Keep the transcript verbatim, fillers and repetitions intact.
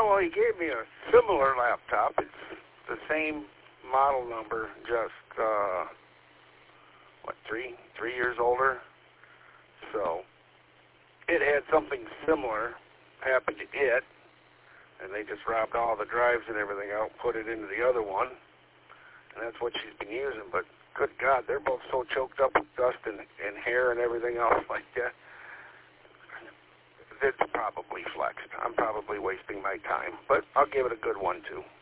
well, he gave me a similar laptop. It's the same model number, just, uh, what, three, three years older. So it had something similar happen to it, and they just robbed all the drives and everything out, put it into the other one, and that's what she's been using. But good God, they're both so choked up with dust and, and hair and everything else like that. It's probably flexed. I'm probably wasting my time, but I'll give it a good one, too.